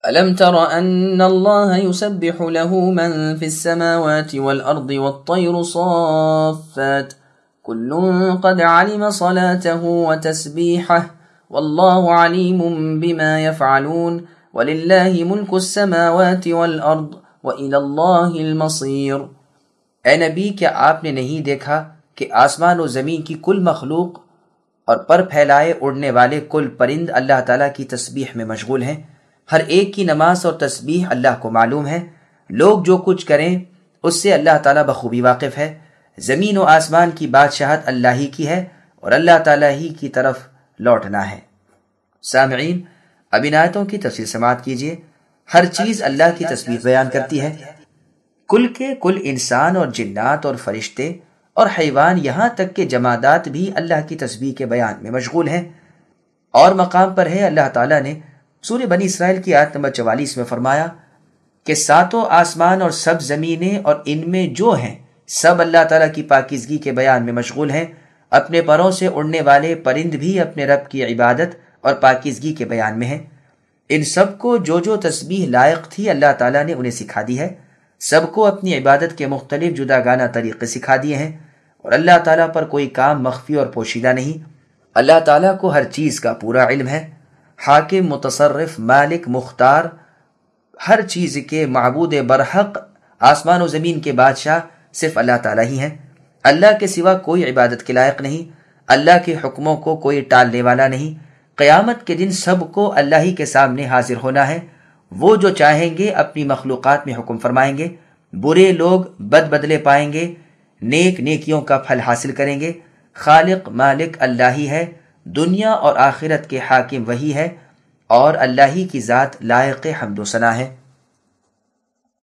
ألم تر أن الله يسبح له من في السماوات والأرض والطير صافات كل قد علم صلاته وتسبيحه والله عليم بما يفعلون ولله ملك السماوات والأرض وإلى الله المصير۔ اے نبی، کیا آپ نے نہیں دیکھا کہ آسمان و زمین کی کل مخلوق اور پر پھیلائے اڑنے والے کل پرند اللہ تعالیٰ کی تسبیح میں مشغول ہیں؟ ہر ایک کی نماز اور تسبیح اللہ کو معلوم ہے۔ لوگ جو کچھ کریں اس سے اللہ تعالیٰ بخوبی واقف ہے۔ زمین و آسمان کی بادشاہت اللہ ہی کی ہے اور اللہ تعالیٰ ہی کی طرف لوٹنا ہے۔ سامعین، اب ان آیتوں کی تفصیل سماعت کیجیے۔ ہر چیز اللہ کی تسبیح بیان کرتی ہے۔ کل کے کل انسان اور جنات اور فرشتے اور حیوان، یہاں تک کہ جمادات بھی اللہ کی تسبیح کے بیان میں مشغول ہیں۔ اور مقام پر ہے اللہ تعالیٰ نے سورہ بنی اسرائیل کی آیت نمبر 44 میں فرمایا کہ ساتوں آسمان اور سب زمینیں اور ان میں جو ہیں سب اللہ تعالیٰ کی پاکیزگی کے بیان میں مشغول ہیں۔ اپنے پروں سے اڑنے والے پرند بھی اپنے رب کی عبادت اور پاکیزگی کے بیان میں ہیں۔ ان سب کو جو جو تسبیح لائق تھی اللہ تعالیٰ نے انہیں سکھا دی ہے۔ سب کو اپنی عبادت کے مختلف جداگانہ طریقے سکھا دیے ہیں، اور اللہ تعالیٰ پر کوئی کام مخفی اور پوشیدہ نہیں۔ اللہ تعالیٰ کو ہر چیز کا پورا علم ہے۔ حاکم، متصرف، مالک، مختار، ہر چیز کے معبود برحق، آسمان و زمین کے بادشاہ صرف اللہ تعالیٰ ہی ہیں۔ اللہ کے سوا کوئی عبادت کے لائق نہیں۔ اللہ کے حکموں کو کوئی ٹالنے والا نہیں۔ قیامت کے دن سب کو اللہ ہی کے سامنے حاضر ہونا ہے۔ وہ جو چاہیں گے اپنی مخلوقات میں حکم فرمائیں گے، برے لوگ بد بدلے پائیں گے، نیک نیکیوں کا پھل حاصل کریں گے۔ خالق مالک اللہ ہی ہے، دنیا اور آخرت کے حاکم وہی ہے، اور اللہ ہی کی ذات لائق حمد و ثنا ہے۔